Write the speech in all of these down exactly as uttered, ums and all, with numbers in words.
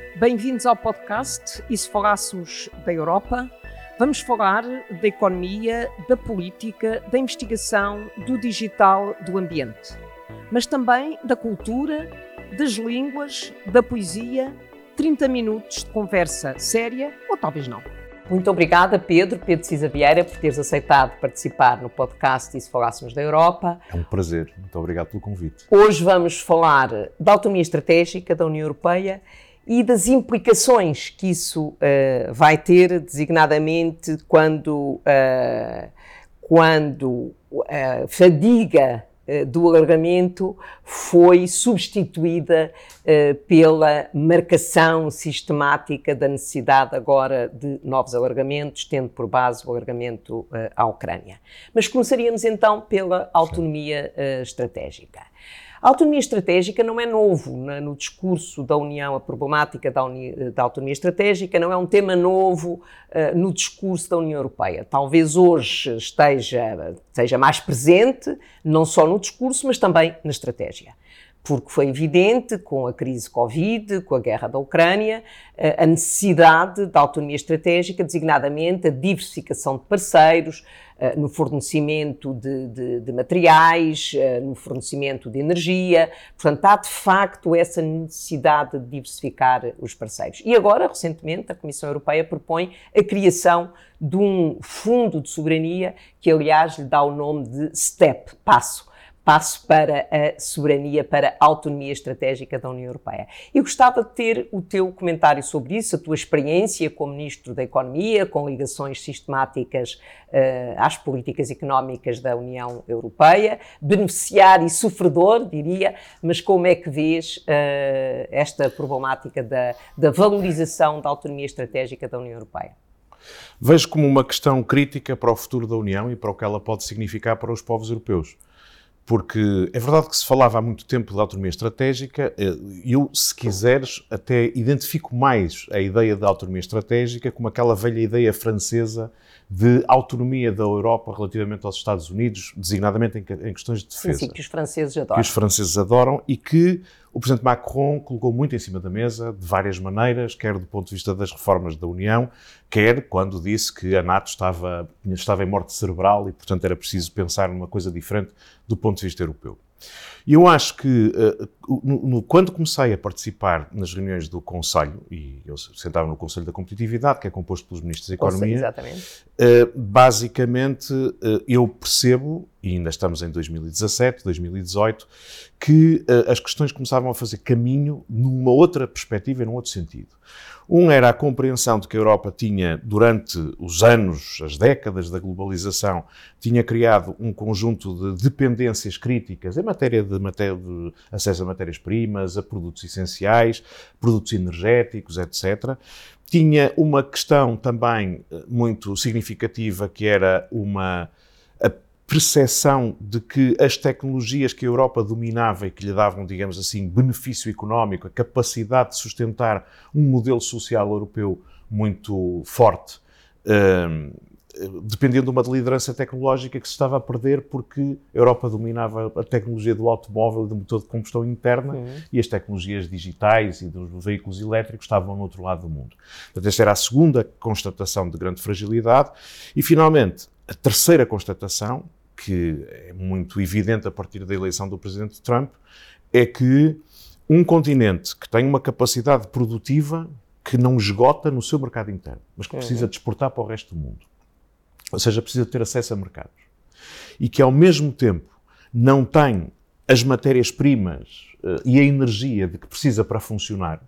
Bem-vindos ao podcast E se falássemos da Europa? Vamos falar da economia, da política, da investigação, do digital, do ambiente. Mas também da cultura, das línguas, da poesia. trinta minutos de conversa séria, ou talvez não. Muito obrigada, Pedro, Pedro Cisa Vieira, por teres aceitado participar no podcast E se falássemos da Europa. É um prazer. Muito obrigado pelo convite. Hoje vamos falar da autonomia estratégica da União Europeia e das implicações que isso uh, vai ter, designadamente quando, uh, quando a fadiga uh, do alargamento foi substituída uh, pela marcação sistemática da necessidade agora de novos alargamentos, tendo por base o alargamento uh, à Ucrânia. Mas começaríamos então pela autonomia uh, estratégica. A autonomia estratégica não é novo no, no discurso da União, a problemática da, uni, da autonomia estratégica não é um tema novo uh, no discurso da União Europeia. Talvez hoje esteja, esteja mais presente, não só no discurso, mas também na estratégia. Porque foi evidente, com a crise Covid, com a guerra da Ucrânia, a necessidade da autonomia estratégica, designadamente a diversificação de parceiros, no fornecimento de, de, de materiais, no fornecimento de energia. Portanto, há de facto essa necessidade de diversificar os parceiros. E agora, recentemente, a Comissão Europeia propõe a criação de um fundo de soberania que, aliás, lhe dá o nome de STEP, passo. Passo para a soberania, para a autonomia estratégica da União Europeia. Eu gostava de ter o teu comentário sobre isso, a tua experiência como Ministro da Economia, com ligações sistemáticas uh, às políticas económicas da União Europeia, beneficiário e sofredor, diria, mas como é que vês uh, esta problemática da, da valorização da autonomia estratégica da União Europeia? Vejo como uma questão crítica para o futuro da União e para o que ela pode significar para os povos europeus. Porque é verdade que se falava há muito tempo de autonomia estratégica, eu, se quiseres, até identifico mais a ideia de autonomia estratégica como aquela velha ideia francesa de autonomia da Europa relativamente aos Estados Unidos, designadamente em, em questões de defesa. Sim, sim, que os franceses adoram. Que os franceses adoram e que o Presidente Macron colocou muito em cima da mesa, de várias maneiras, quer do ponto de vista das reformas da União, quer quando disse que a NATO estava, estava em morte cerebral e, portanto, era preciso pensar numa coisa diferente do ponto de vista europeu. E eu acho que, uh, no, no, quando comecei a participar nas reuniões do Conselho, e eu sentava no Conselho da Competitividade, que é composto pelos Ministros da Economia, exatamente. Uh, basicamente uh, eu percebo, e ainda estamos em dois mil e dezassete, dois mil e dezoito, que uh, as questões começavam a fazer caminho numa outra perspectiva e num outro sentido. Um era a compreensão de que a Europa tinha, durante os anos, as décadas da globalização, tinha criado um conjunto de dependências críticas em matéria de, matéria de acesso a matérias-primas, a produtos essenciais, produtos energéticos, etcétera. Tinha uma questão também muito significativa, que era uma a percepção de que as tecnologias que a Europa dominava e que lhe davam, digamos assim, benefício económico, a capacidade de sustentar um modelo social europeu muito forte, um, dependiam de uma liderança tecnológica que se estava a perder porque a Europa dominava a tecnologia do automóvel e do motor de combustão interna, uhum. e as tecnologias digitais e dos veículos elétricos estavam no outro lado do mundo. Portanto, esta era a segunda constatação de grande fragilidade. E, finalmente, a terceira constatação, que é muito evidente a partir da eleição do Presidente Trump, é que um continente que tem uma capacidade produtiva que não esgota no seu mercado interno, mas que precisa de exportar para o resto do mundo, ou seja, precisa ter acesso a mercados, e que ao mesmo tempo não tem as matérias-primas uh, e a energia de que precisa para funcionar,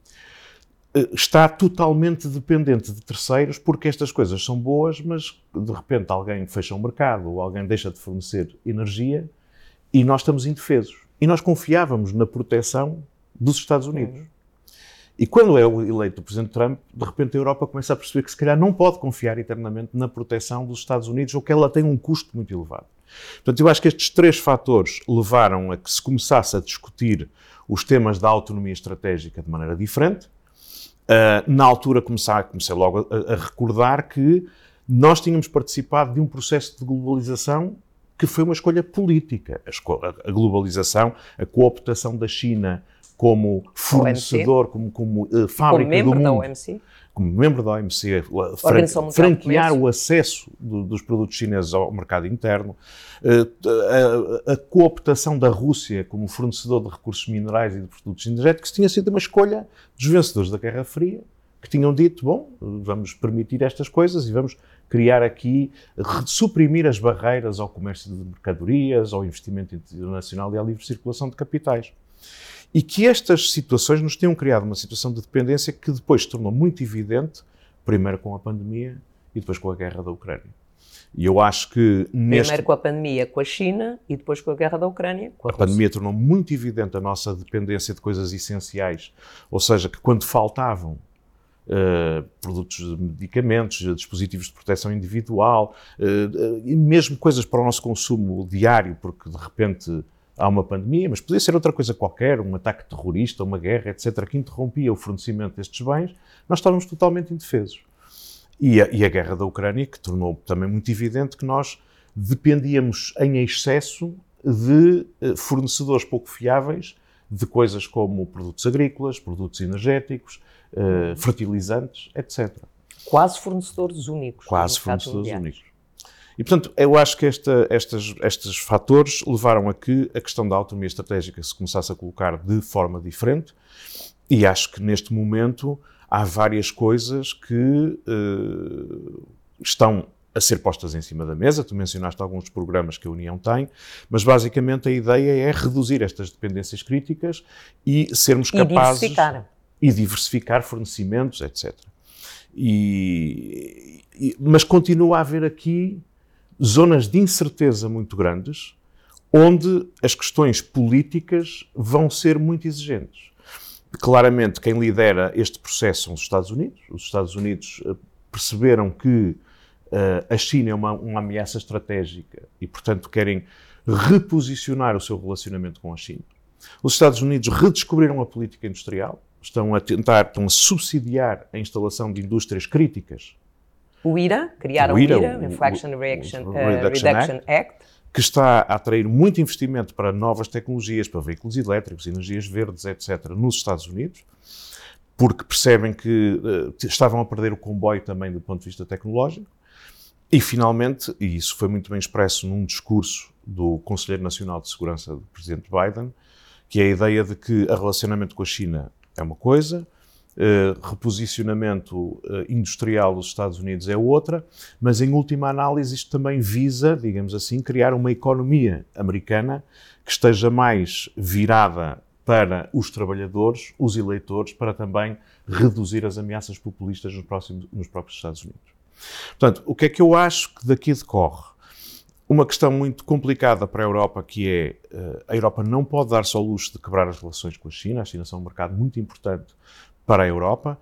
está totalmente dependente de terceiros, porque estas coisas são boas, mas de repente alguém fecha um mercado ou alguém deixa de fornecer energia e nós estamos indefesos. E nós confiávamos na proteção dos Estados Unidos. Uhum. E quando é eleito o Presidente Trump, de repente a Europa começa a perceber que se calhar não pode confiar eternamente na proteção dos Estados Unidos, ou que ela tem um custo muito elevado. Portanto, eu acho que estes três fatores levaram a que se começasse a discutir os temas da autonomia estratégica de maneira diferente. Uh, na altura comecei, comecei logo a, a recordar que nós tínhamos participado de um processo de globalização que foi uma escolha política. A, esco- a globalização, a cooptação da China como fornecedor, como, como uh, fábrica como membro do mundo, da O M C. como membro da O M C, fran franquear o acesso do, dos produtos chineses ao mercado interno, a, a, a cooptação da Rússia como fornecedor de recursos minerais e de produtos energéticos tinha sido uma escolha dos vencedores da Guerra Fria, que tinham dito, bom, vamos permitir estas coisas e vamos criar aqui, suprimir as barreiras ao comércio de mercadorias, ao investimento internacional e à livre circulação de capitais. E que estas situações nos tinham criado uma situação de dependência que depois se tornou muito evidente, primeiro com a pandemia e depois com a guerra da Ucrânia. E eu acho que neste... Primeiro com a pandemia com a China e depois com a guerra da Ucrânia com a, a Rússia. A pandemia tornou muito evidente a nossa dependência de coisas essenciais, ou seja, que quando faltavam Uh, produtos de medicamentos, dispositivos de proteção individual, uh, e mesmo coisas para o nosso consumo diário, porque de repente há uma pandemia, mas podia ser outra coisa qualquer, um ataque terrorista, uma guerra, etcétera, que interrompia o fornecimento destes bens, nós estávamos totalmente indefesos. E a, e a guerra da Ucrânia, que tornou também muito evidente que nós dependíamos em excesso de uh, fornecedores pouco fiáveis de coisas como produtos agrícolas, produtos energéticos, Uh, fertilizantes, etcétera. Quase fornecedores únicos. Quase fornecedores únicos. E, portanto, eu acho que esta, estas, estes fatores levaram a que a questão da autonomia estratégica se começasse a colocar de forma diferente e acho que, neste momento, há várias coisas que uh, estão a ser postas em cima da mesa. Tu mencionaste alguns programas que a União tem, mas, basicamente, a ideia é reduzir estas dependências críticas e sermos e capazes... diversificar. E diversificar fornecimentos, etcétera. E, e, mas continua a haver aqui zonas de incerteza muito grandes, onde as questões políticas vão ser muito exigentes. Claramente, quem lidera este processo são os Estados Unidos. Os Estados Unidos perceberam que uh, a China é uma, uma ameaça estratégica e, portanto, querem reposicionar o seu relacionamento com a China. Os Estados Unidos redescobriram a política industrial, estão a tentar, estão a subsidiar a instalação de indústrias críticas. O I R A, criaram o I R A, o Inflation Reduction, uh, Reduction Act, Act, que está a atrair muito investimento para novas tecnologias, para veículos elétricos, energias verdes, etcétera, nos Estados Unidos, porque percebem que uh, estavam a perder o comboio também do ponto de vista tecnológico. E, finalmente, e isso foi muito bem expresso num discurso do Conselheiro Nacional de Segurança do Presidente Biden, que é a ideia de que o relacionamento com a China é uma coisa, uh, reposicionamento uh, industrial dos Estados Unidos é outra, mas em última análise isto também visa, digamos assim, criar uma economia americana que esteja mais virada para os trabalhadores, os eleitores, para também reduzir as ameaças populistas nos, próximos, nos próprios Estados Unidos. Portanto, o que é que eu acho que daqui decorre? Uma questão muito complicada para a Europa, que é, a Europa não pode dar-se ao luxo de quebrar as relações com a China. A China é um mercado muito importante para a Europa,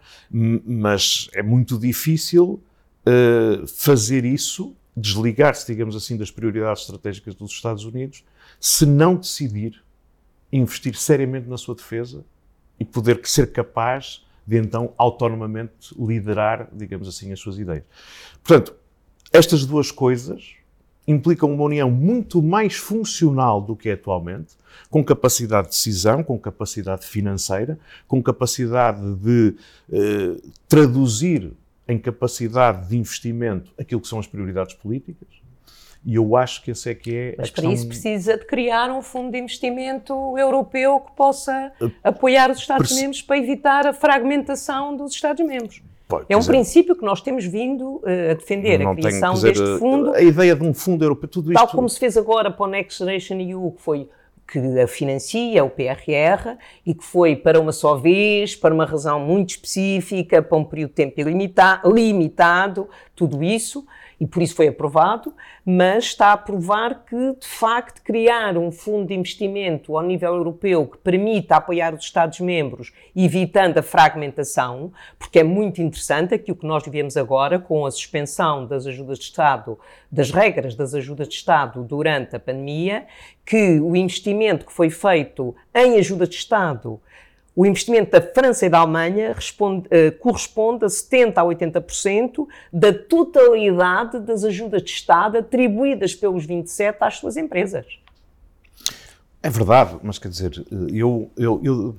mas é muito difícil uh, fazer isso, desligar-se, digamos assim, das prioridades estratégicas dos Estados Unidos, se não decidir investir seriamente na sua defesa e poder ser capaz de, então, autonomamente liderar, digamos assim, as suas ideias. Portanto, estas duas coisas implicam uma união muito mais funcional do que é atualmente, com capacidade de decisão, com capacidade financeira, com capacidade de eh, traduzir em capacidade de investimento aquilo que são as prioridades políticas. E eu acho que esse é que é Mas a para questão... isso precisa de criar um fundo de investimento europeu que possa uh, apoiar os Estados-membros para evitar a fragmentação dos Estados-membros. Pode, é um dizer, princípio que nós temos vindo uh, a defender, a criação tenho, dizer, deste fundo. A ideia de um fundo europeu, tudo isto... Tal como se fez agora para o Next Generation E U, que foi que a financia, o P R R, e que foi para uma só vez, para uma razão muito específica, para um período de tempo ilimita- limitado, tudo isso, e por isso foi aprovado, mas está a provar que, de facto, criar um fundo de investimento ao nível europeu que permita apoiar os Estados-membros, evitando a fragmentação, porque é muito interessante aquilo que nós vivemos agora com a suspensão das ajudas de Estado, das regras das ajudas de Estado durante a pandemia, que o investimento que foi feito em ajuda de Estado, o investimento da França e da Alemanha responde, uh, corresponde a setenta a oitenta por cento da totalidade das ajudas de Estado atribuídas pelos vinte e sete às suas empresas. É verdade, mas quer dizer, eu, eu, eu,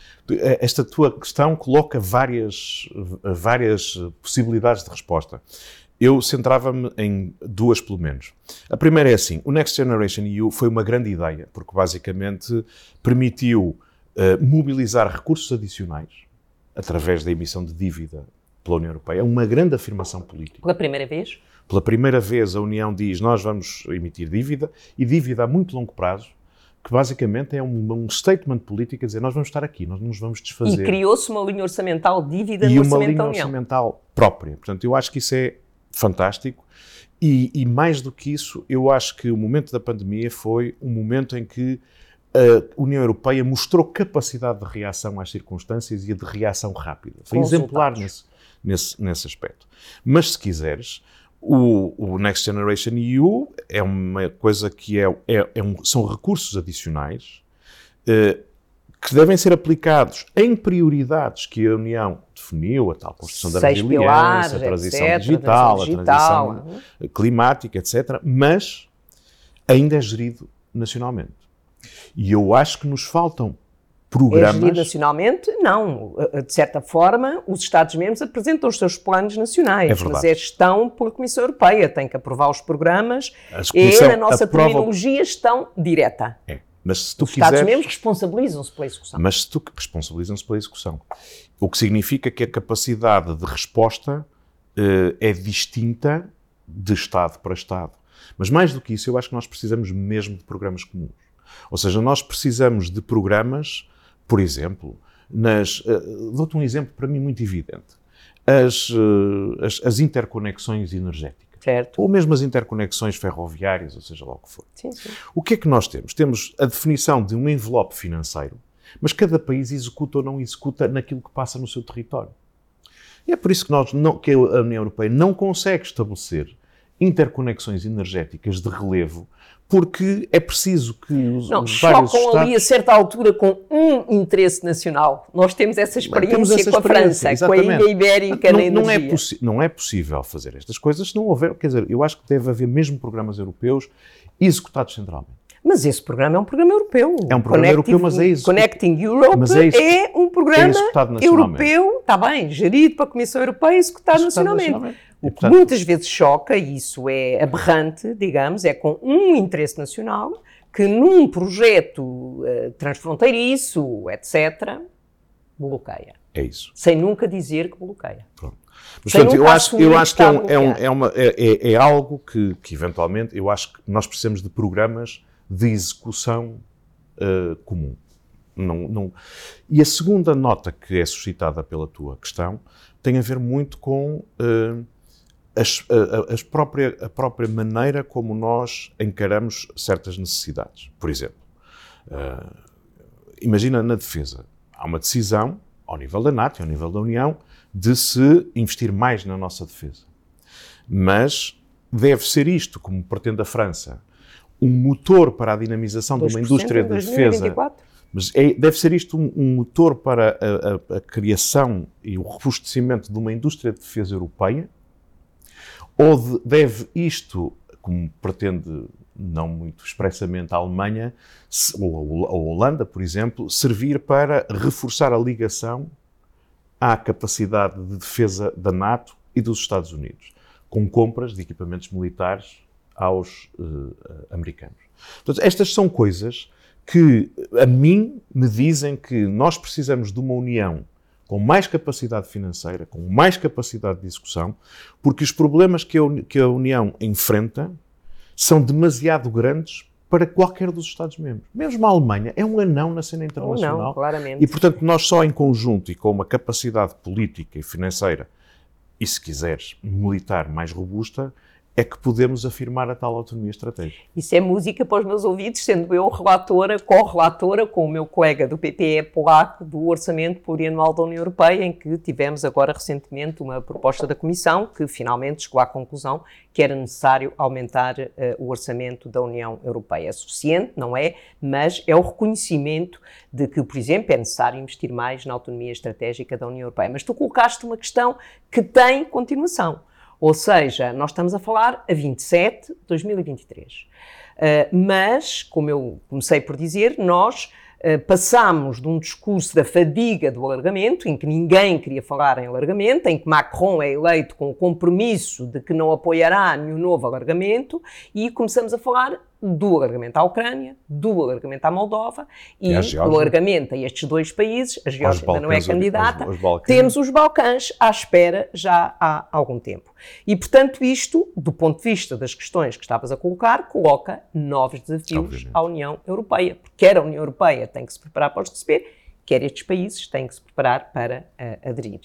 esta tua questão coloca várias, várias possibilidades de resposta. Eu centrava-me em duas, pelo menos. A primeira é assim, o Next Generation E U foi uma grande ideia, porque basicamente permitiu uh, mobilizar recursos adicionais através da emissão de dívida pela União Europeia. É uma grande afirmação política. Pela primeira vez? Pela primeira vez a União diz, nós vamos emitir dívida, e dívida a muito longo prazo, que basicamente é um, um statement político a dizer, nós vamos estar aqui, nós não nos vamos desfazer. E criou-se uma linha orçamental, dívida e no orçamento da União. E uma linha orçamental própria. Portanto, eu acho que isso é fantástico. E, e mais do que isso, eu acho que o momento da pandemia foi um momento em que a União Europeia mostrou capacidade de reação às circunstâncias e de reação rápida. Foi exemplar nesse, nesse, nesse aspecto. Mas, se quiseres, o, o Next Generation E U é uma coisa que é, é, é um, são recursos adicionais uh, que devem ser aplicados em prioridades que a União definiu, a tal construção da Seis resiliência, pilares, a transição etcétera, digital, a transição, digital. a transição climática, etcétera, mas ainda é gerido nacionalmente. E eu acho que nos faltam programas... É gerido nacionalmente? Não. De certa forma, os Estados-membros apresentam os seus planos nacionais, é mas é gestão pela Comissão Europeia, tem que aprovar os programas, e na nossa aprova... terminologia, gestão direta. É. Mas se tu os Estados-membros quiseres... responsabilizam-se pela execução. Mas se tu responsabilizam-se pela execução. O que significa que a capacidade de resposta uh, é distinta de Estado para Estado. Mas mais do que isso, eu acho que nós precisamos mesmo de programas comuns. Ou seja, nós precisamos de programas, por exemplo, nas... Uh, dou-te um exemplo para mim muito evidente. As, uh, as, as interconexões energéticas. Certo. Ou mesmo as interconexões ferroviárias, ou seja lá o que for. Sim, sim. O que é que nós temos? Temos a definição de um envelope financeiro, mas cada país executa ou não executa naquilo que passa no seu território. E é por isso que, nós não, que a União Europeia não consegue estabelecer interconexões energéticas de relevo, porque é preciso que os, não, os vários chocam Estados... ali a certa altura com um interesse nacional. Nós temos essa experiência temos essa com a França, exatamente. Com a Ilha Ibérica não, na não energia. É não é possível fazer estas coisas se não houver... Quer dizer, eu acho que deve haver mesmo programas europeus executados centralmente. Mas esse programa é um programa europeu. É um programa Connecting, europeu, mas é isso. Connecting Europe mas é, é um programa é europeu, está bem, gerido pela Comissão Europeia e executado, executado nacionalmente. nacionalmente. O que portanto, muitas vezes choca, e isso é aberrante, digamos, é com um interesse nacional que num projeto uh, transfronteiriço, etcétera, bloqueia. É isso. Sem nunca dizer que bloqueia. Pronto. Mas, portanto, eu acho, eu acho que é, um, é, um, é, uma, é, é algo que, que, eventualmente, eu acho que nós precisamos de programas de execução uh, comum. Não, não... E a segunda nota que é suscitada pela tua questão tem a ver muito com uh, as, a, as própria, a própria maneira como nós encaramos certas necessidades. Por exemplo, uh, imagina na defesa. Há uma decisão, ao nível da NATO e ao nível da União, de se investir mais na nossa defesa. Mas deve ser isto, como pretende a França, um motor para a dinamização de uma indústria de defesa. Mas é, deve ser isto um, um motor para a, a, a criação e o robustecimento de uma indústria de defesa europeia? Ou de, deve isto, como pretende não muito expressamente a Alemanha, ou a Holanda, por exemplo, servir para reforçar a ligação à capacidade de defesa da NATO e dos Estados Unidos, com compras de equipamentos militares aos uh, americanos. Portanto, estas são coisas que, a mim, me dizem que nós precisamos de uma União com mais capacidade financeira, com mais capacidade de execução, porque os problemas que a, que a União enfrenta são demasiado grandes para qualquer dos Estados-membros. Mesmo a Alemanha é um anão na cena internacional. Não, claramente. E, portanto, nós só em conjunto e com uma capacidade política e financeira, e se quiseres, militar mais robusta, é que podemos afirmar a tal autonomia estratégica. Isso é música para os meus ouvidos, sendo eu relatora, co-relatora com o meu colega do P P E polaco do Orçamento Plurianual da União Europeia, em que tivemos agora recentemente uma proposta da Comissão que finalmente chegou à conclusão que era necessário aumentar uh, o orçamento da União Europeia. É suficiente, não é? Mas é o reconhecimento de que, por exemplo, é necessário investir mais na autonomia estratégica da União Europeia. Mas tu colocaste uma questão que tem continuação. Ou seja, nós estamos a falar a vinte e sete de dois mil e vinte e três. Uh, mas, como eu comecei por dizer, nós uh, passamos de um discurso da fadiga do alargamento, em que ninguém queria falar em alargamento, em que Macron é eleito com o compromisso de que não apoiará nenhum novo alargamento, e começamos a falar do alargamento à Ucrânia, do alargamento à Moldova e, e do alargamento a estes dois países. A Geórgia ainda não é candidata. Os, os Temos os Balcãs à espera já há algum tempo. E, portanto, isto, do ponto de vista das questões que estavas a colocar, coloca novos desafios Obviamente. à União Europeia. Porque quer a União Europeia tem que se preparar para os receber, quer estes países têm que se preparar para uh, aderir.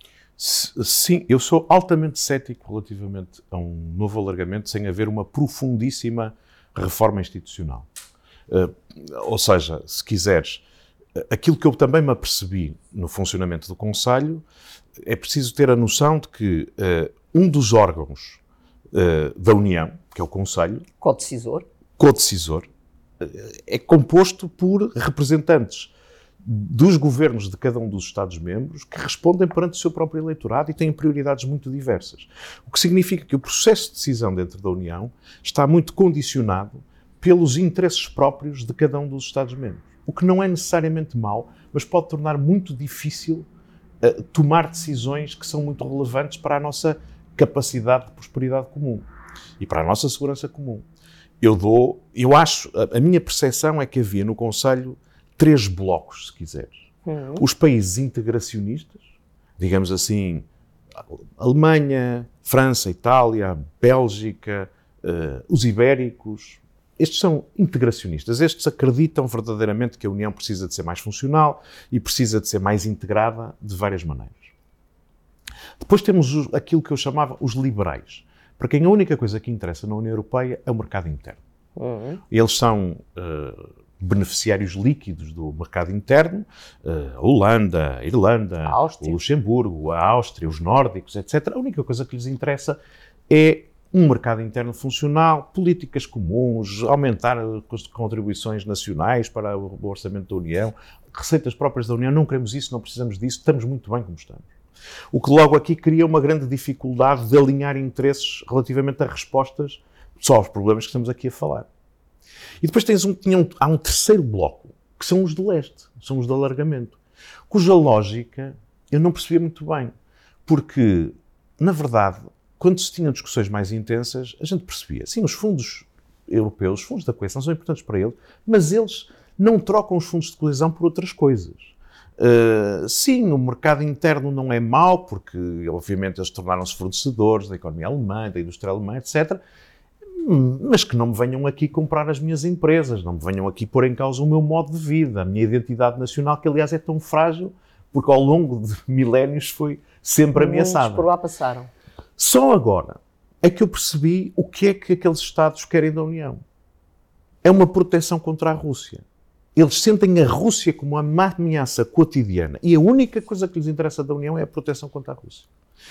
Sim, eu sou altamente cético relativamente a um novo alargamento sem haver uma profundíssima reforma institucional. Uh, ou seja, se quiseres, aquilo que eu também me apercebi no funcionamento do Conselho, é preciso ter a noção de que uh, um dos órgãos uh, da União, que é o Conselho, co-decisor, co-decisor, uh, é composto por representantes dos governos de cada um dos Estados-membros que respondem perante o seu próprio eleitorado e têm prioridades muito diversas. O que significa que o processo de decisão dentro da União está muito condicionado pelos interesses próprios de cada um dos Estados-membros. O que não é necessariamente mau, mas pode tornar muito difícil uh, tomar decisões que são muito relevantes para a nossa capacidade de prosperidade comum e para a nossa segurança comum. Eu dou, eu acho, a, a minha percepção é que havia no Conselho três blocos, se quiseres. Uhum. Os países integracionistas, digamos assim, Alemanha, França, Itália, Bélgica, uh, os ibéricos, estes são integracionistas. Estes acreditam verdadeiramente que a União precisa de ser mais funcional e precisa de ser mais integrada de várias maneiras. Depois temos os, aquilo que eu chamava os liberais, para quem a única coisa que interessa na União Europeia é o mercado interno. Uhum. Eles são uh, beneficiários líquidos do mercado interno, a Holanda, a Irlanda, a o Luxemburgo, a Áustria, os nórdicos, etcétera. A única coisa que lhes interessa é um mercado interno funcional, políticas comuns, aumentar as contribuições nacionais para o orçamento da União, receitas próprias da União. Não queremos isso, não precisamos disso, estamos muito bem como estamos. O que logo aqui cria uma grande dificuldade de alinhar interesses relativamente a respostas só aos problemas que estamos aqui a falar. E depois tens um, tinha um, há um terceiro bloco, que são os de leste, são os de alargamento, cuja lógica eu não percebia muito bem, porque, na verdade, quando se tinham discussões mais intensas, a gente percebia, sim, os fundos europeus, os fundos da coesão são importantes para eles, mas eles não trocam os fundos de coesão por outras coisas. Uh, sim, o mercado interno não é mau, porque, obviamente, eles tornaram-se fornecedores da economia alemã, da indústria alemã, etcétera, mas que não me venham aqui comprar as minhas empresas, não me venham aqui pôr em causa o meu modo de vida, a minha identidade nacional, que aliás é tão frágil, porque ao longo de milénios foi sempre ameaçada. Muitos por lá passaram. Só agora é que eu percebi o que é que aqueles Estados querem da União. É uma proteção contra a Rússia. Eles sentem a Rússia como uma ameaça cotidiana e a única coisa que lhes interessa da União é a proteção contra a Rússia.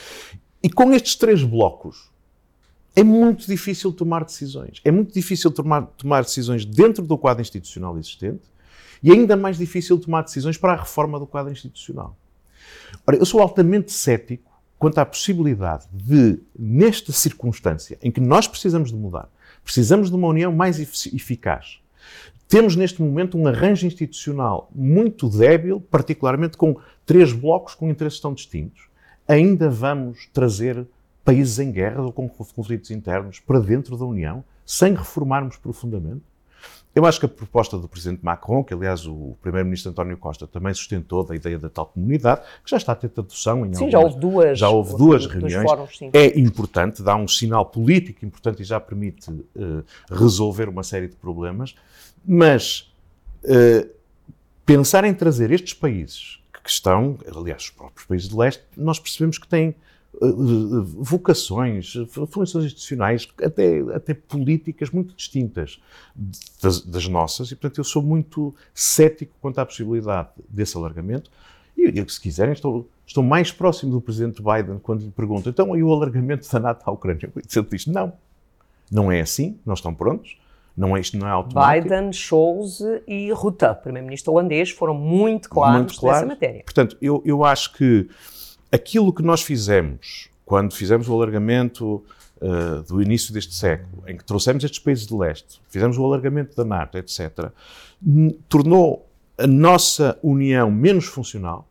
E com estes três blocos, é muito difícil tomar decisões. É muito difícil tomar, tomar decisões dentro do quadro institucional existente e ainda mais difícil tomar decisões para a reforma do quadro institucional. Ora, eu sou altamente cético quanto à possibilidade de, nesta circunstância em que nós precisamos de mudar, precisamos de uma União mais eficaz, temos neste momento um arranjo institucional muito débil, particularmente com três blocos com interesses tão distintos, ainda vamos trazer países em guerra ou com conflitos internos para dentro da União, sem reformarmos profundamente? Eu acho que a proposta do Presidente Macron, que aliás o Primeiro-Ministro António Costa também sustentou da ideia da tal comunidade, que já está a ter tradução em sim, algumas... já houve duas, já houve duas reuniões, fóruns, sim. É importante, dá um sinal político importante e já permite uh, resolver uma série de problemas, mas uh, pensar em trazer estes países que estão, aliás, os próprios países de leste, nós percebemos que têm vocações, funções institucionais, até, até políticas muito distintas das, das nossas, e portanto eu sou muito cético quanto à possibilidade desse alargamento. E, e se quiserem, estou, estou mais próximo do Presidente Biden quando lhe pergunto, então e o alargamento da NATO à Ucrânia? Ele diz, não, não é assim, não estão prontos, não é, isto não é automático. Biden, Scholz e Rutte, Primeiro-Ministro holandês, foram muito claros, muito claros nessa matéria. Portanto, eu, eu acho que aquilo que nós fizemos quando fizemos o alargamento uh, do início deste século, em que trouxemos estes países de leste, fizemos o alargamento da NATO, etcétera, tornou a nossa União menos funcional,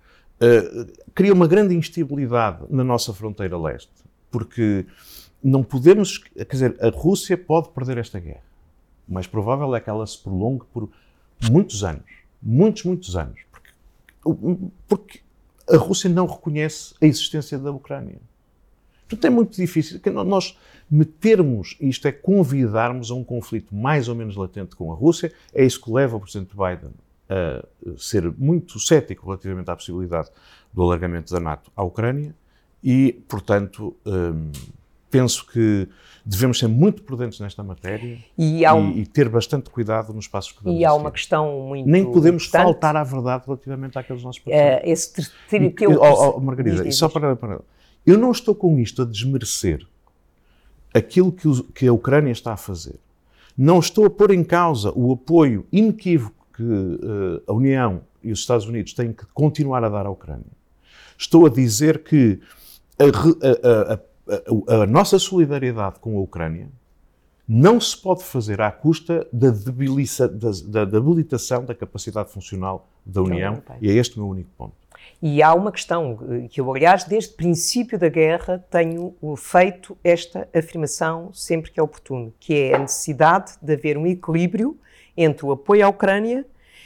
uh, cria uma grande instabilidade na nossa fronteira leste, porque não podemos, quer dizer, a Rússia pode perder esta guerra. O mais provável é que ela se prolongue por muitos anos, muitos, muitos anos, porque, porque a Rússia não reconhece a existência da Ucrânia. Portanto, é muito difícil que nós metermos, isto é, convidarmos a um conflito mais ou menos latente com a Rússia. É isso que leva o Presidente Biden a ser muito cético relativamente à possibilidade do alargamento da NATO à Ucrânia e, portanto, hum, penso que devemos ser muito prudentes nesta matéria e, um... e, e ter bastante cuidado nos passos que damos. E há uma questão muito Nem podemos importante. faltar à verdade relativamente àqueles nossos parceiros. Uh, esse ter, ter, ter, oh, oh, Margarida, diz, diz, só para, para... Eu não estou com isto a desmerecer aquilo que, o, que a Ucrânia está a fazer. Não estou a pôr em causa o apoio inequívoco que uh, a União e os Estados Unidos têm que continuar a dar à Ucrânia. Estou a dizer que a, a, a, a, a nossa solidariedade com a Ucrânia não se pode fazer à custa da, debiliça, da, da debilitação da capacidade funcional da União, e é este o meu único ponto. E há uma questão que eu, aliás, desde o princípio da guerra tenho feito esta afirmação sempre que é oportuno, que é a necessidade de haver um equilíbrio entre o apoio à Ucrânia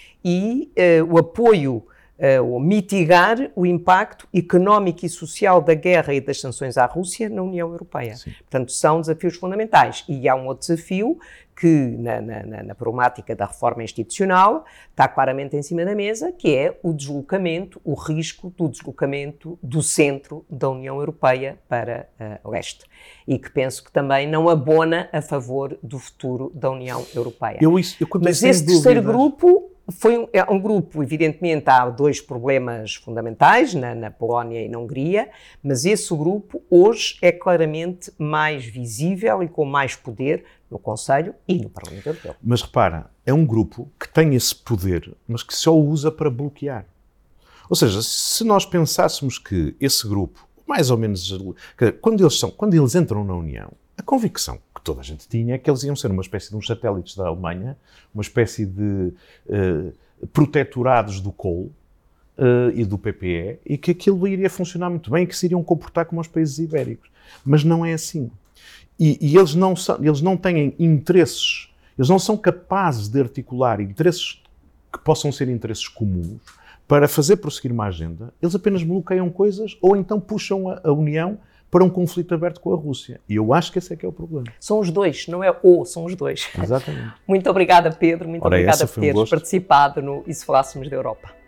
e uh, o apoio, uh, ou mitigar o impacto económico e social da guerra e das sanções à Rússia na União Europeia. Sim. Portanto, são desafios fundamentais. E há um outro desafio que, na, na, na problemática da reforma institucional, está claramente em cima da mesa, que é o deslocamento, o risco do deslocamento do centro da União Europeia para uh, o leste. E que penso que também não abona a favor do futuro da União Europeia. Eu, isso, eu Mas esse terceiro grupo foi um, é um grupo, evidentemente há dois problemas fundamentais, na, na Polónia e na Hungria, mas esse grupo hoje é claramente mais visível e com mais poder no Conselho e no Parlamento Europeu. Mas repara, é um grupo que tem esse poder, mas que só o usa para bloquear. Ou seja, se nós pensássemos que esse grupo, mais ou menos, quando eles, são, quando eles entram na União, a convicção que toda a gente tinha é que eles iam ser uma espécie de uns satélites da Alemanha, uma espécie de uh, protetorados do Kohl uh, e do P P E, e que aquilo iria funcionar muito bem e que se iriam comportar como os países ibéricos. Mas não é assim. E, e eles, não são, eles não têm interesses, eles não são capazes de articular interesses que possam ser interesses comuns para fazer prosseguir uma agenda. Eles apenas bloqueiam coisas ou então puxam a, a União para um conflito aberto com a Rússia. E eu acho que esse é que é o problema. São os dois, não é o, são os dois. Exatamente. Muito obrigada, Pedro, muito Ora, obrigada por um teres participado no E se Falássemos da Europa.